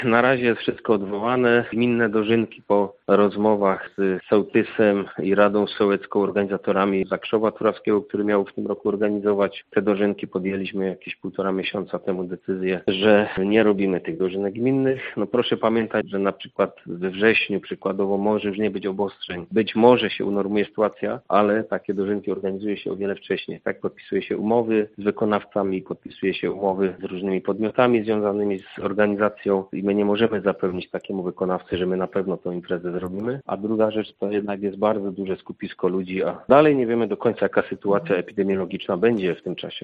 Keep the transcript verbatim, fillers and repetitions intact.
Na razie jest wszystko odwołane. Gminne dożynki po rozmowach z sołtysem i Radą Sołecką, organizatorami Zakrzowa Turawskiego, który miał w tym roku organizować te dożynki, podjęliśmy jakieś półtora miesiąca temu decyzję, że nie robimy tych dożynek gminnych. No proszę pamiętać, że na przykład we wrześniu przykładowo może już nie być obostrzeń. Być może się unormuje sytuacja, ale takie dożynki organizuje się o wiele wcześniej. Tak podpisuje się umowy z wykonawcami, podpisuje się umowy z różnymi podmiotami związanymi z organizacją i my nie możemy zapewnić takiemu wykonawcy, że my na pewno tą imprezę zrobimy. A druga rzecz to jednak jest bardzo duże skupisko ludzi, a dalej nie wiemy do końca, jaka sytuacja epidemiologiczna będzie w tym czasie.